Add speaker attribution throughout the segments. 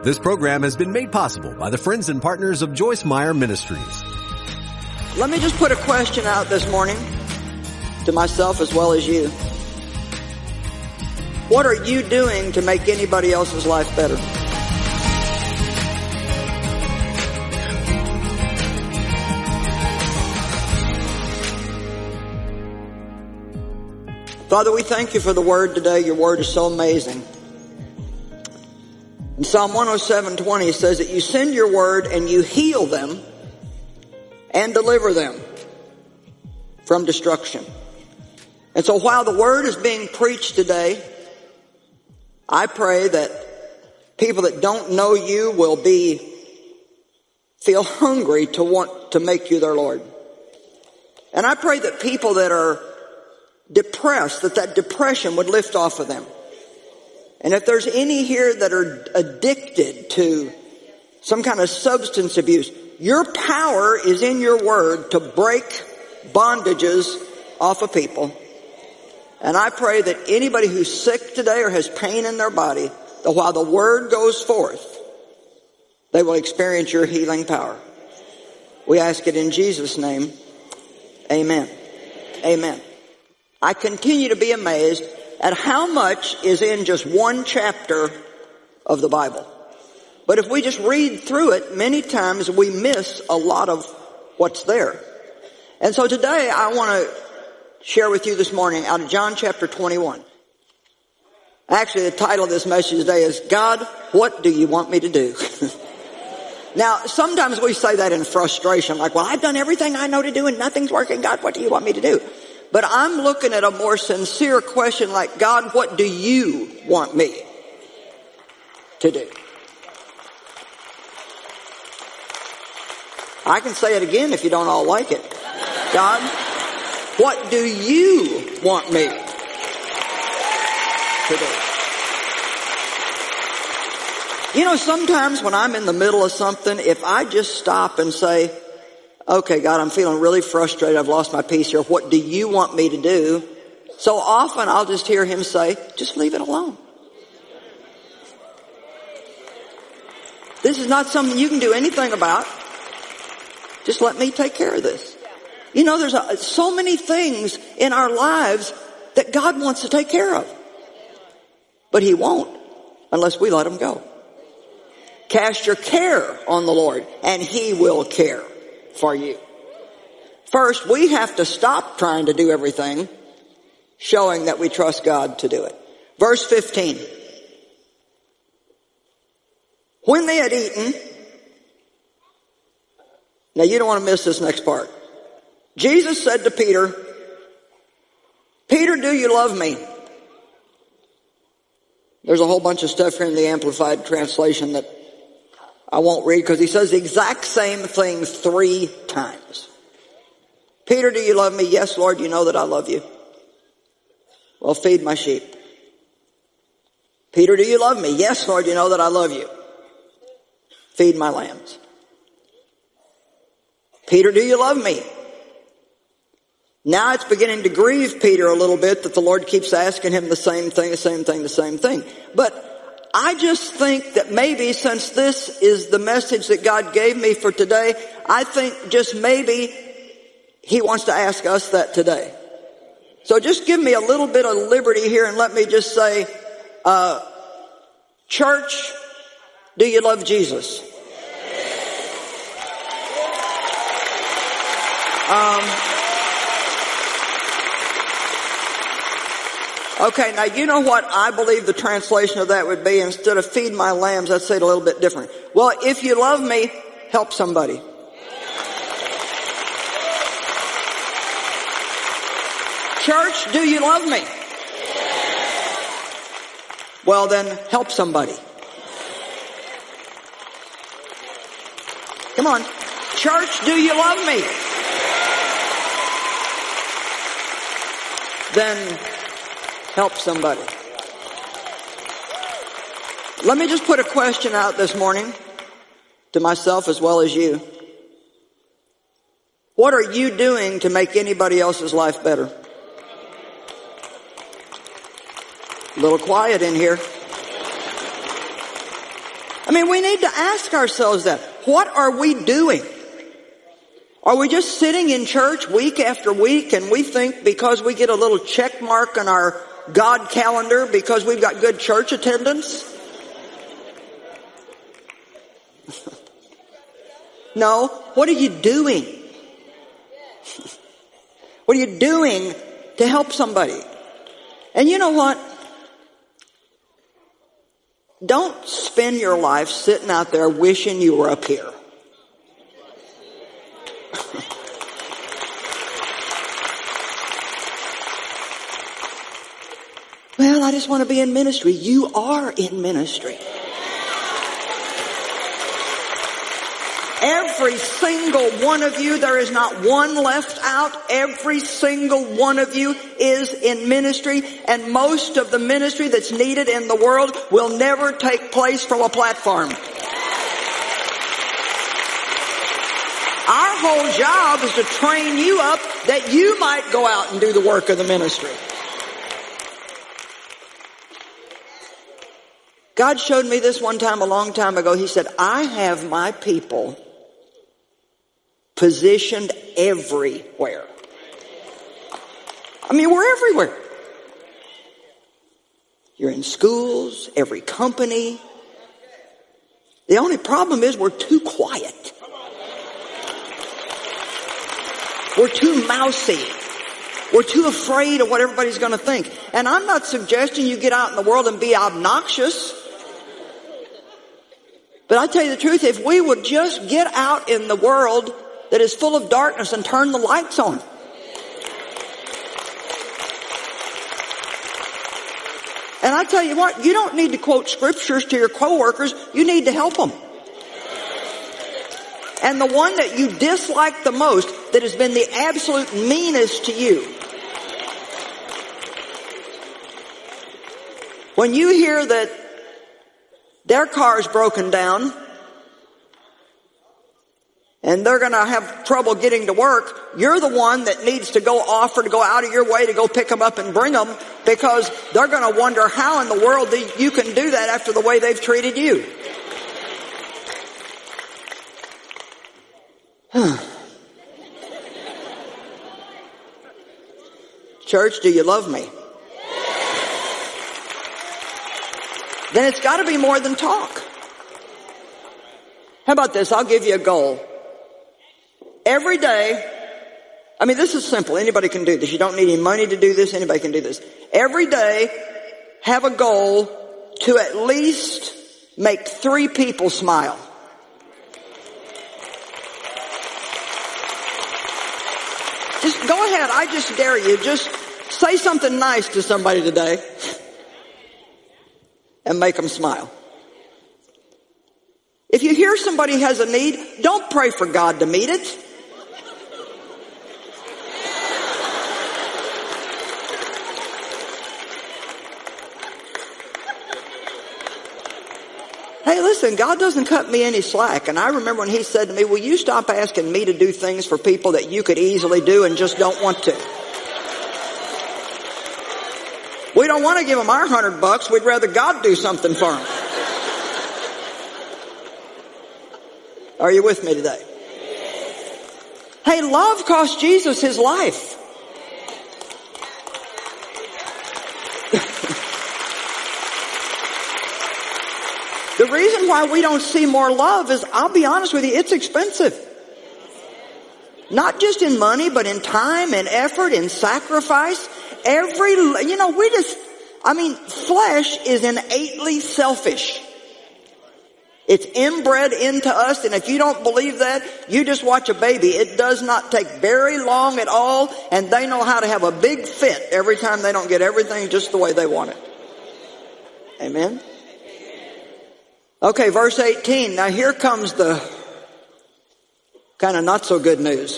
Speaker 1: This program has been made possible by the friends and partners of Joyce Meyer Ministries.
Speaker 2: Let me just put a question out this morning to myself as well as you. What are you doing to make anybody else's life better? Father, we thank you for the word today. Your word is so amazing. In Psalm 107:20 it says that you send your word and you heal them and deliver them from destruction. And so while the word is being preached today, I pray that people that don't know you will feel hungry to want to make you their Lord. And I pray that people that are depressed, that depression would lift off of them. And if there's any here that are addicted to some kind of substance abuse, your power is in your word to break bondages off of people. And I pray that anybody who's sick today or has pain in their body, that while the word goes forth, they will experience your healing power. We ask it in Jesus' name. Amen. Amen. I continue to be amazed at how much is in just one chapter of the Bible. But if we just read through it, many times we miss a lot of what's there. And so today I want to share with you this morning out of John chapter 21. Actually, the title of this message today is, God, what do you want me to do? Now, sometimes we say that in frustration, like, well, I've done everything I know to do and nothing's working. God, what do you want me to do? But I'm looking at a more sincere question like, God, what do you want me to do? I can say it again if you don't all like it. God, what do you want me to do? You know, sometimes when I'm in the middle of something, if I just stop and say, okay, God, I'm feeling really frustrated. I've lost my peace here. What do you want me to do? So often I'll just hear him say, just leave it alone. This is not something you can do anything about. Just let me take care of this. You know, there's so many things in our lives that God wants to take care of. But he won't unless we let him go. Cast your care on the Lord and he will care for you. First, we have to stop trying to do everything, showing that we trust God to do it. Verse 15. When they had eaten, now you don't want to miss this next part. Jesus said to Peter, Peter, do you love me? There's a whole bunch of stuff here in the Amplified Translation that I won't read because he says the exact same thing 3 times. Peter, do you love me? Yes, Lord, you know that I love you. Well, feed my sheep. Peter, do you love me? Yes, Lord, you know that I love you. Feed my lambs. Peter, do you love me? Now it's beginning to grieve Peter a little bit that the Lord keeps asking him the same thing. But I just think that maybe since this is the message that God gave me for today, I think just maybe he wants to ask us that today. So just give me a little bit of liberty here and let me just say, church, do you love Jesus? Okay, now you know what I believe the translation of that would be? Instead of feed my lambs, I'd say it a little bit different. Well, if you love me, help somebody. Church, do you love me? Well, then help somebody. Come on. Church, do you love me? Then help somebody. Let me just put a question out this morning to myself as well as you. What are you doing to make anybody else's life better? A little quiet in here. I mean, we need to ask ourselves that. What are we doing? Are we just sitting in church week after week and we think because we get a little check mark on our God calendar because we've got good church attendance? No. What are you doing? What are you doing to help somebody? And you know what? Don't spend your life sitting out there wishing you were up here. Well, I just want to be in ministry. You are in ministry. Every single one of you, there is not one left out. Every single one of you is in ministry, and most of the ministry that's needed in the world will never take place from a platform. Our whole job is to train you up that you might go out and do the work of the ministry. God showed me this one time a long time ago. He said, I have my people positioned everywhere. I mean, we're everywhere. You're in schools, every company. The only problem is we're too quiet. We're too mousy. We're too afraid of what everybody's going to think. And I'm not suggesting you get out in the world and be obnoxious. But I tell you the truth, if we would just get out in the world that is full of darkness and turn the lights on. And I tell you what, you don't need to quote scriptures to your coworkers. You need to help them. And the one that you dislike the most, that has been the absolute meanest to you, when you hear that their car's broken down and they're going to have trouble getting to work, you're the one that needs to go offer to go out of your way to go pick them up and bring them, because they're going to wonder how in the world you can do that after the way they've treated you. Church, do you love me? Then it's got to be more than talk. How about this? I'll give you a goal. Every day, I mean, this is simple. Anybody can do this. You don't need any money to do this. Anybody can do this. Every day, have a goal to at least make 3 people smile. Just go ahead. I just dare you. Just say something nice to somebody today and make them smile. If you hear somebody has a need, don't pray for God to meet it. Hey, listen, God doesn't cut me any slack. And I remember when He said to me, will you stop asking me to do things for people that you could easily do and just don't want to? We don't want to give them our $100. We'd rather God do something for them. Are you with me today? Hey, love cost Jesus His life. The reason why we don't see more love is, I'll be honest with you, it's expensive. Not just in money, but in time and effort and sacrifice. Flesh is innately selfish. It's inbred into us, and if you don't believe that, you just watch a baby. It does not take very long at all, and they know how to have a big fit every time they don't get everything just the way they want it. Amen? Okay, verse 18. Now here comes the kind of not so good news.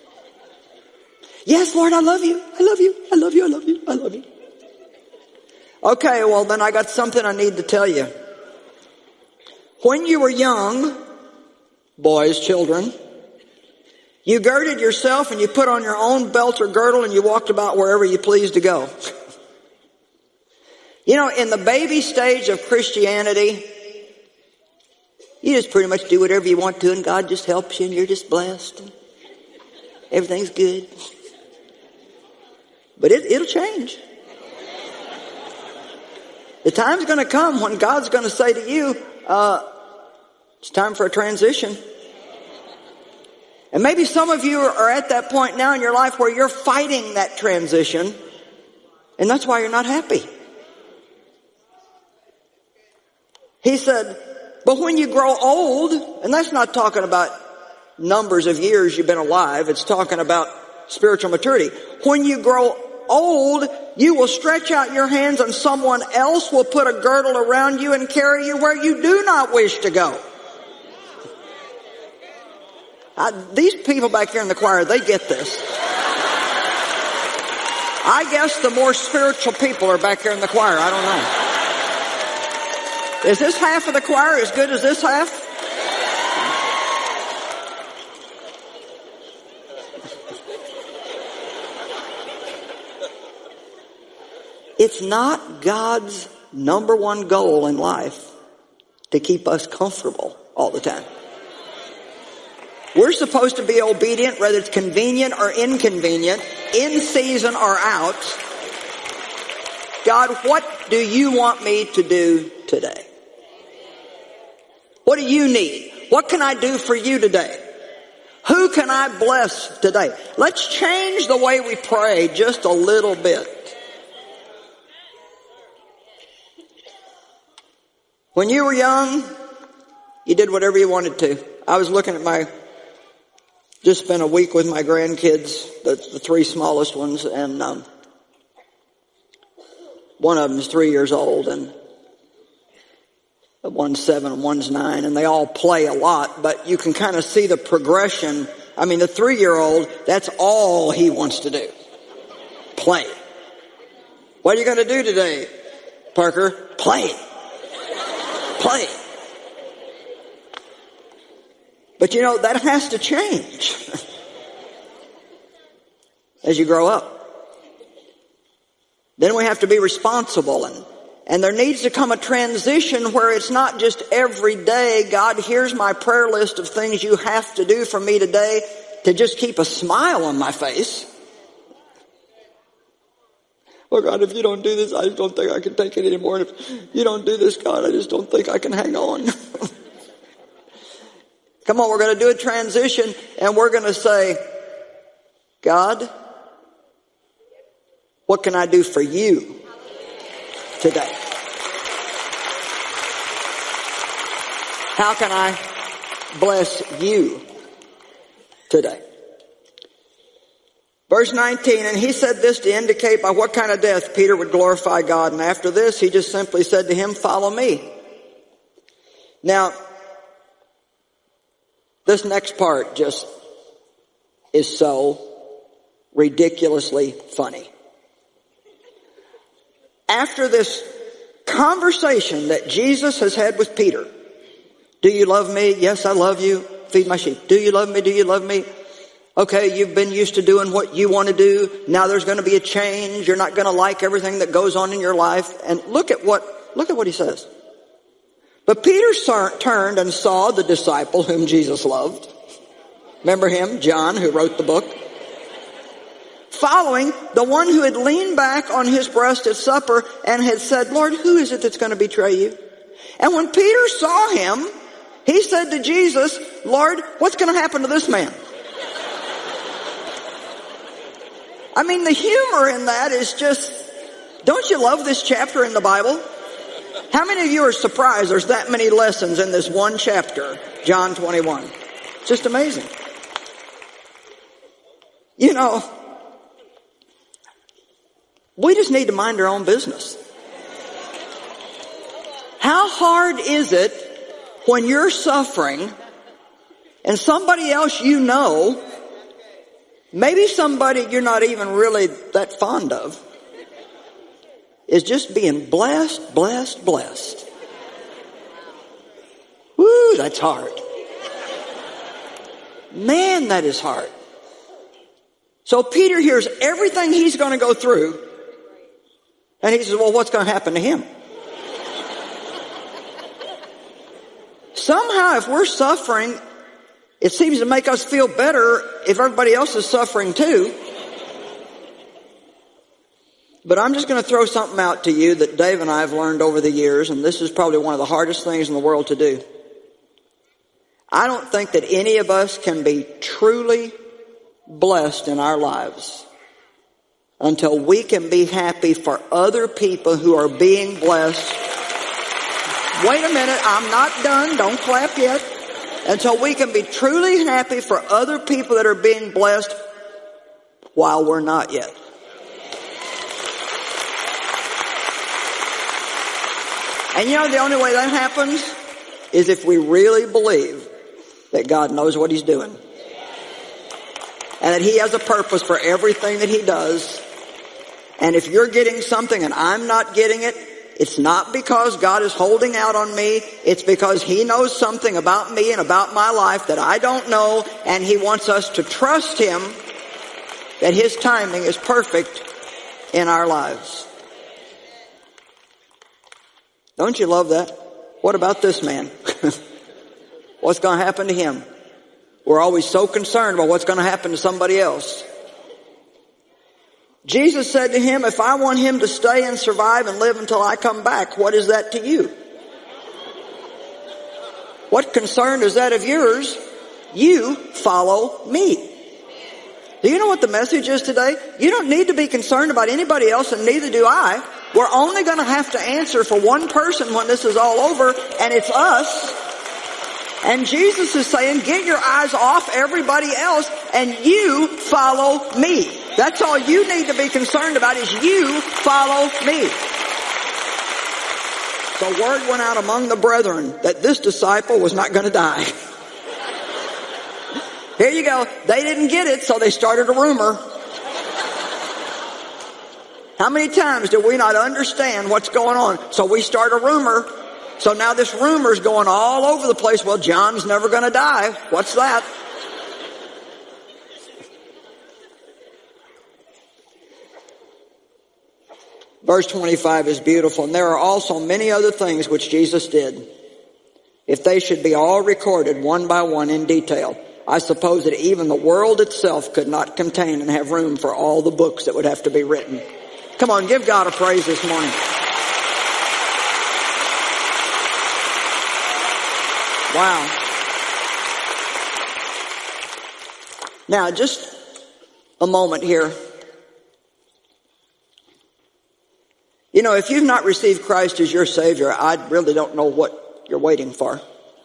Speaker 2: Yes, Lord, I love you. I love you. I love you. I love you. I love you. Okay, well then I got something I need to tell you. When you were young, boys, children, you girded yourself and you put on your own belt or girdle and you walked about wherever you pleased to go. You know, in the baby stage of Christianity, You just pretty much do whatever you want to and God just helps you and you're just blessed. Everything's good. But it'll change. The time's going to come when God's going to say to you, it's time for a transition. And maybe some of you are at that point now in your life where you're fighting that transition, and that's why you're not happy. He said, but when you grow old, and that's not talking about numbers of years you've been alive, it's talking about spiritual maturity. When you grow old, you will stretch out your hands and someone else will put a girdle around you and carry you where you do not wish to go. These people back here in the choir, they get this. I guess the more spiritual people are back here in the choir. I don't know. Is this half of the choir as good as this half? It's not God's number one goal in life to keep us comfortable all the time. We're supposed to be obedient, whether it's convenient or inconvenient, in season or out. God, what do you want me to do today? What do you need? What can I do for you today? Who can I bless today? Let's change the way we pray just a little bit. When you were young, you did whatever you wanted to. I was looking at just spent a week with my grandkids, the three smallest ones, and one of them is 3 years old, and one's 7 and one's 9, and they all play a lot, but you can kind of see the progression. I mean, the 3-year-old, that's all he wants to do. Play. What are you going to do today, Parker? Play. Play. But you know, that has to change as you grow up. Then we have to be responsible, and there needs to come a transition where it's not just every day, God, here's my prayer list of things you have to do for me today to just keep a smile on my face. Oh God, if you don't do this, I just don't think I can take it anymore. And if you don't do this, God, I just don't think I can hang on. Come on, we're going to do a transition and we're going to say, God, what can I do for you today? How can I bless you today? Verse 19, and he said this to indicate by what kind of death Peter would glorify God. And after this, he just simply said to him, follow me. Now, this next part just is so ridiculously funny. After this conversation that Jesus has had with Peter, do you love me? Yes, I love you. Feed my sheep. Do you love me? Do you love me? Okay, you've been used to doing what you want to do. Now there's going to be a change. You're not going to like everything that goes on in your life. And look at what he says. But Peter turned and saw the disciple whom Jesus loved. Remember him, John, who wrote the book? Following the one who had leaned back on his breast at supper and had said, Lord, who is it that's going to betray you? And when Peter saw him, he said to Jesus, Lord, what's going to happen to this man? I mean, the humor in that is just, don't you love this chapter in the Bible? How many of you are surprised there's that many lessons in this one chapter, John 21? It's just amazing. You know, we just need to mind our own business. How hard is it when you're suffering and somebody else you know, maybe somebody you're not even really that fond of, is just being blessed, blessed, blessed. Woo, that's hard. Man, that is hard. So Peter hears everything he's going to go through, and he says, well, what's going to happen to him? somehow if we're suffering, it seems to make us feel better if everybody else is suffering too. But I'm just going to throw something out to you that Dave and I have learned over the years, and this is probably one of the hardest things in the world to do. I don't think that any of us can be truly blessed in our lives until we can be happy for other people who are being blessed. Wait a minute, I'm not done. Don't clap yet. Until we can be truly happy for other people that are being blessed while we're not yet. And you know the only way that happens is if we really believe that God knows what He's doing. And that He has a purpose for everything that He does. And if you're getting something and I'm not getting it, it's not because God is holding out on me. It's because He knows something about me and about my life that I don't know. And He wants us to trust Him that His timing is perfect in our lives. Don't you love that? What about this man? What's going to happen to him? We're always so concerned about what's going to happen to somebody else. Jesus said to him, if I want him to stay and survive and live until I come back, what is that to you? What concern is that of yours? You follow me. Do you know what the message is today? You don't need to be concerned about anybody else, and neither do I. We're only going to have to answer for one person when this is all over, and it's us. And Jesus is saying, get your eyes off everybody else, and you follow me. That's all you need to be concerned about, is you follow me. So word went out among the brethren that this disciple was not going to die. Here you go. They didn't get it, so they started a rumor. How many times do we not understand what's going on? So we start a rumor. So now this rumor's going all over the place. Well, John's never going to die. What's that? Verse 25 is beautiful. And there are also many other things which Jesus did. If they should be all recorded one by one in detail, I suppose that even the world itself could not contain and have room for all the books that would have to be written. Come on, give God a praise this morning. Wow. Now, just a moment here. You know, if you've not received Christ as your Savior, I really don't know what you're waiting for.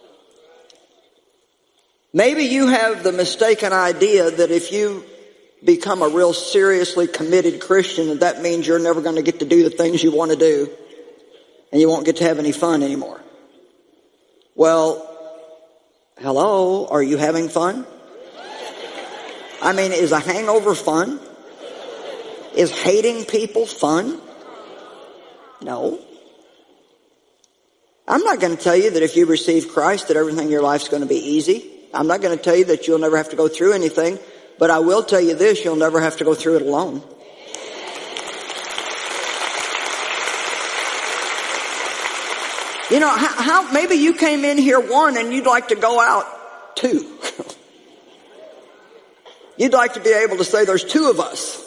Speaker 2: Maybe you have the mistaken idea that if you become a real seriously committed Christian, that means you're never going to get to do the things you want to do, and you won't get to have any fun anymore. Well, hello, are you having fun? I mean, is a hangover fun? Is hating people fun? No. I'm not going to tell you that if you receive Christ that everything in your life's going to be easy. I'm not going to tell you that you'll never have to go through anything. But I will tell you this, you'll never have to go through it alone. You know, how maybe you came in here one and you'd like to go out two. You'd like to be able to say there's two of us.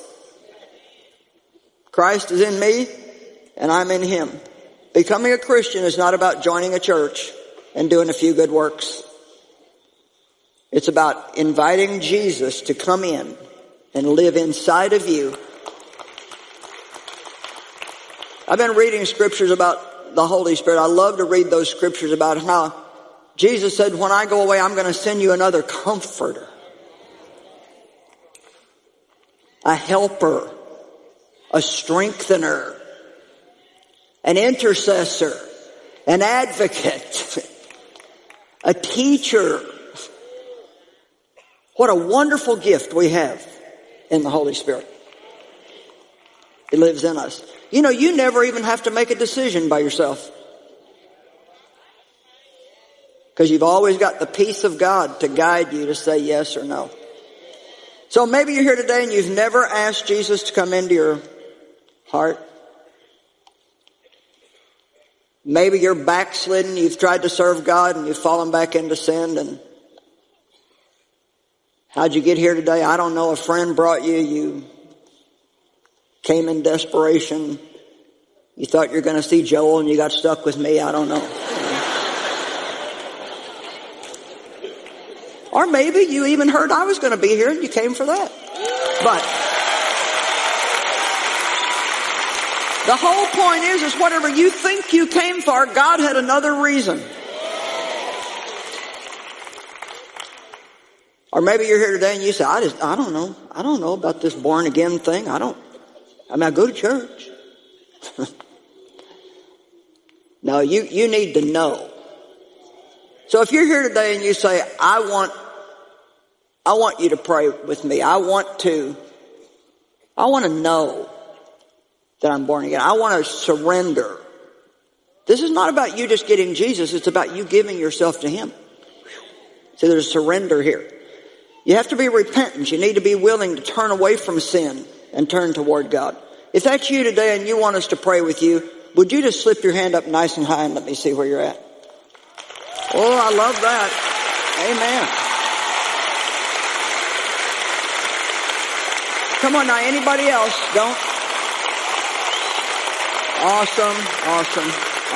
Speaker 2: Christ is in me and I'm in Him. Becoming a Christian is not about joining a church and doing a few good works. It's about inviting Jesus to come in and live inside of you. I've been reading scriptures about the Holy Spirit. I love to read those scriptures about how Jesus said, when I go away, I'm going to send you another comforter, a helper, a strengthener, an intercessor, an advocate, a teacher. What a wonderful gift we have in the Holy Spirit. He lives in us. You know, you never even have to make a decision by yourself, because you've always got the peace of God to guide you to say yes or no. So maybe you're here today and you've never asked Jesus to come into your heart. maybe you're backslidden. You've tried to serve God and you've fallen back into sin. And how'd you get here today? I don't know. A friend brought you. You came in desperation. You thought you were going to see Joel and you got stuck with me. I don't know. Or maybe you even heard I was going to be here and you came for that. But the whole point is whatever you think you came for, God had another reason. Or maybe you're here today and you say, I don't know. I don't know about this born again thing. I go to church. No, you need to know. So if you're here today and you say, I want you to pray with me. I want to know that I'm born again. I want to surrender. This is not about you just getting Jesus. It's about you giving yourself to Him. So there's surrender here. You have to be repentant. You need to be willing to turn away from sin and turn toward God. If that's you today and you want us to pray with you, would you just slip your hand up nice and high and let me see where you're at? Oh, I love that. Amen. Come on now, anybody else? Don't. Awesome.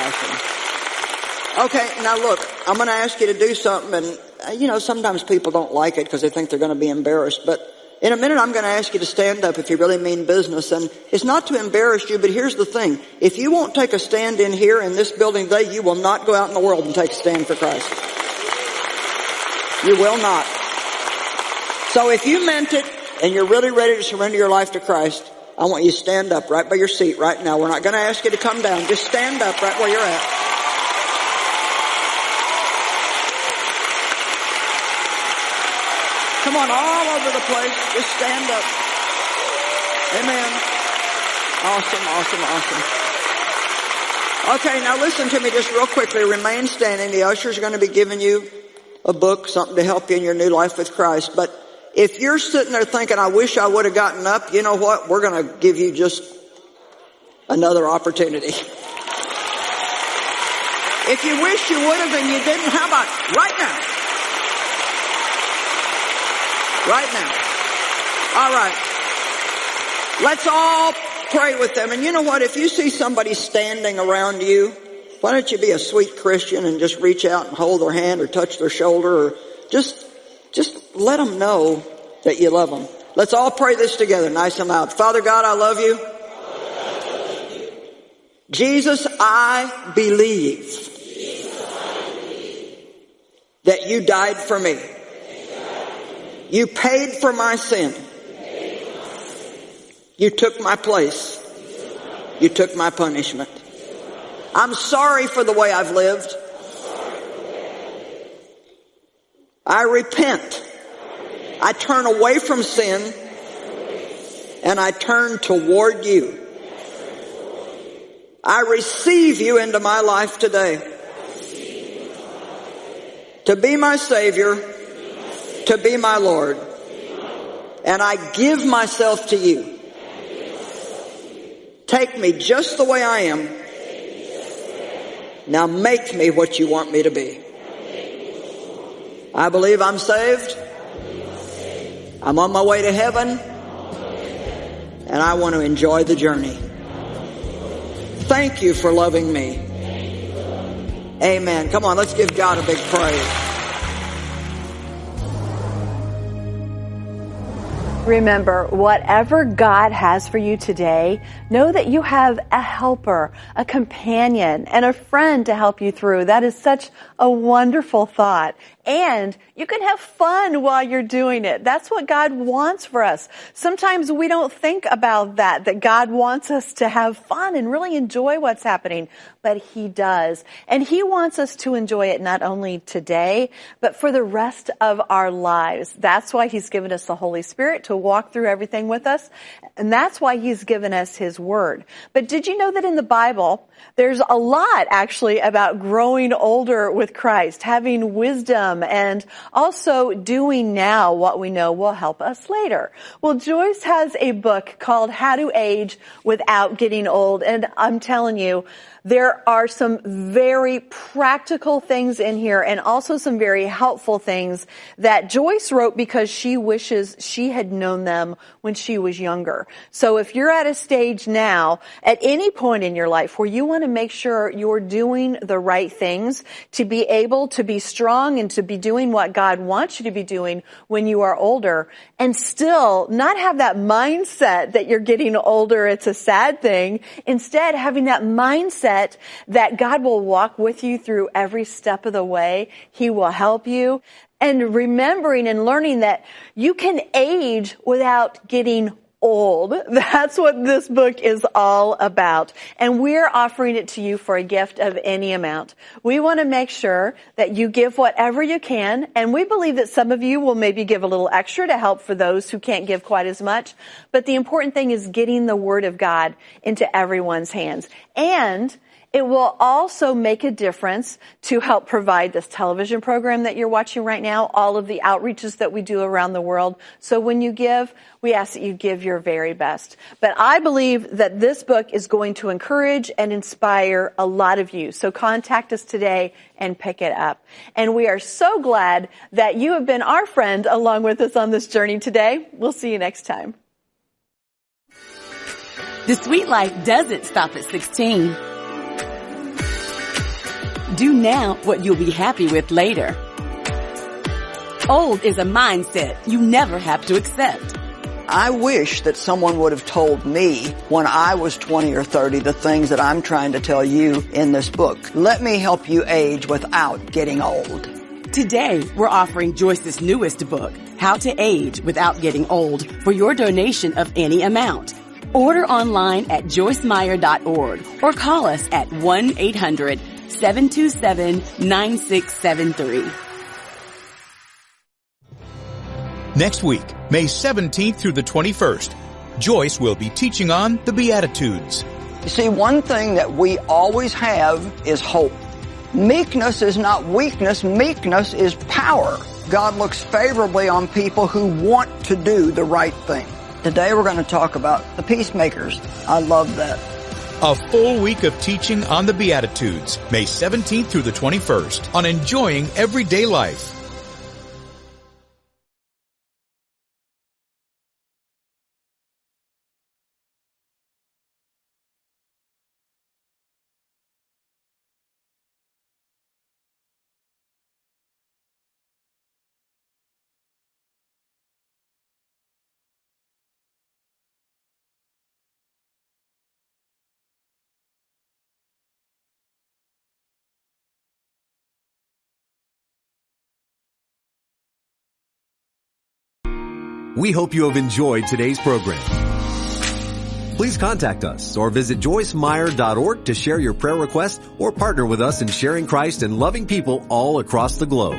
Speaker 2: Okay, now look, I'm going to ask you to do something, and sometimes people don't like it because they think they're going to be embarrassed, but in a minute I'm going to ask you to stand up if you really mean business, and it's not to embarrass you, but here's the thing. If you won't take a stand in here in this building today, you will not go out in the world and take a stand for Christ. You will not. So if you meant it and you're really ready to surrender your life to Christ, I want you to stand up right by your seat right now. We're not going to ask you to come down. Just stand up right where you're at. Come on, all over the place. Just stand up. Amen. Awesome. Okay, now listen to me just real quickly. Remain standing. The ushers are going to be giving you a book, something to help you in your new life with Christ. But if you're sitting there thinking, I wish I would have gotten up, you know what? We're going to give you just another opportunity. If you wish you would have and you didn't, how about right now? Right now. All right. Let's all pray with them. And you know what? If you see somebody standing around you, why don't you be a sweet Christian and just reach out and hold their hand or touch their shoulder or just let them know that you love them. Let's all pray this together, nice and loud. Father God, I love you. Jesus, I believe that you died for me. You paid for my sin. You took my place. You took my punishment. I'm sorry for the way I've lived. I repent. I turn away from sin and I turn toward you. I receive you into my life today to be my Savior, to be my Lord. And I give myself to you. Take me just the way I am. Now make me what you want me to be. I believe I'm saved. I'm on my way to heaven. And I want to enjoy the journey. Thank you for loving me. Amen. Come on, let's give God a big praise.
Speaker 3: Remember, whatever God has for you today, know that you have a helper, a companion, and a friend to help you through. That is such a wonderful thought. And you can have fun while you're doing it. That's what God wants for us. Sometimes we don't think about that God wants us to have fun and really enjoy what's happening. But He does. And He wants us to enjoy it not only today, but for the rest of our lives. That's why He's given us the Holy Spirit to walk through everything with us. And that's why He's given us His Word. But did you know that in the Bible, there's a lot actually about growing older with Christ, having wisdom, and also doing now what we know will help us later. Well, Joyce has a book called How to Age Without Getting Old, and I'm telling you, There are some very practical things in here and also some very helpful things that Joyce wrote because she wishes she had known them when she was younger. So if you're at a stage now, at any point in your life where you want to make sure you're doing the right things to be able to be strong and to be doing what God wants you to be doing when you are older, and still not have that mindset that you're getting older, it's a sad thing. Instead, having that mindset that God will walk with you through every step of the way. He will help you. And remembering and learning that you can age without getting old. That's what this book is all about. And we're offering it to you for a gift of any amount. We want to make sure that you give whatever you can. And we believe that some of you will maybe give a little extra to help for those who can't give quite as much. But the important thing is getting the Word of God into everyone's hands. And it will also make a difference to help provide this television program that you're watching right now, all of the outreaches that we do around the world. So when you give, we ask that you give your very best. But I believe that this book is going to encourage and inspire a lot of you. So contact us today and pick it up. And we are so glad that you have been our friend along with us on this journey today. We'll see you next time.
Speaker 4: The sweet life doesn't stop at 16. Do now what you'll be happy with later. Old is a mindset you never have to accept.
Speaker 2: I wish that someone would have told me when I was 20 or 30 the things that I'm trying to tell you in this book. Let me help you age without getting old.
Speaker 4: Today, we're offering Joyce's newest book, How to Age Without Getting Old, for your donation of any amount. Order online at joycemeyer.org or call us at 1-800-727-9673.
Speaker 5: Next week, May 17th through the 21st, Joyce will be teaching on the Beatitudes.
Speaker 2: You see, one thing that we always have is hope. Meekness is not weakness. Meekness is power. God looks favorably on people who want to do the right thing. Today we're going to talk about the peacemakers. I love that.
Speaker 5: A full week of teaching on the Beatitudes, May 17th through the 21st, on enjoying everyday life.
Speaker 1: We hope you have enjoyed today's program. Please contact us or visit joycemeyer.org to share your prayer request or partner with us in sharing Christ and loving people all across the globe.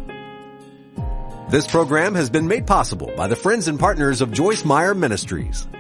Speaker 1: This program has been made possible by the friends and partners of Joyce Meyer Ministries.